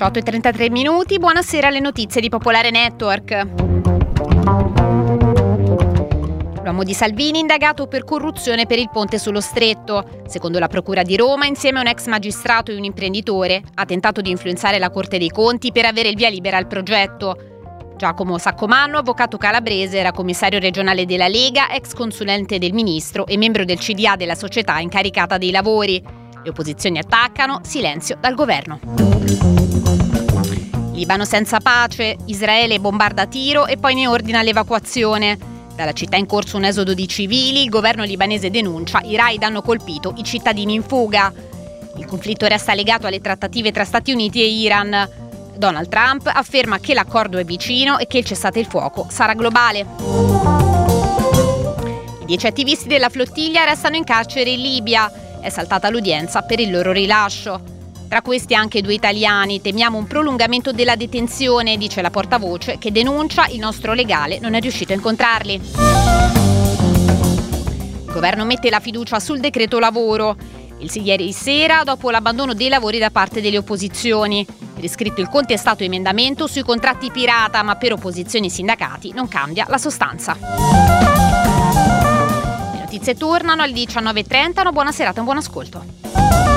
18:33, buonasera alle notizie di Popolare Network. L'uomo di Salvini indagato per corruzione per il ponte sullo Stretto. Secondo la Procura di Roma, insieme a un ex magistrato e un imprenditore, ha tentato di influenzare la Corte dei Conti per avere il via libera al progetto. Giacomo Saccomanno, avvocato calabrese, era commissario regionale della Lega, ex consulente del ministro e membro del CDA della società incaricata dei lavori. Le opposizioni attaccano, silenzio dal governo. Libano senza pace, Israele bombarda a tiro e poi ne ordina l'evacuazione. Dalla città in corso un esodo di civili, il governo libanese denuncia i raid hanno colpito i cittadini in fuga. Il conflitto resta legato alle trattative tra Stati Uniti e Iran. Donald Trump afferma che l'accordo è vicino e che il cessate il fuoco sarà globale. I 10 attivisti della flottiglia restano in carcere in Libia. È saltata l'udienza per il loro rilascio. Tra questi anche 2 italiani. Temiamo un prolungamento della detenzione, dice la portavoce, che denuncia il nostro legale non è riuscito a incontrarli. Il governo mette la fiducia sul decreto lavoro. Ieri sera, dopo l'abbandono dei lavori da parte delle opposizioni. Riscritto il contestato emendamento sui contratti pirata, ma per opposizioni e sindacati non cambia la sostanza. Le notizie tornano alle 19:30. Buona serata e un buon ascolto.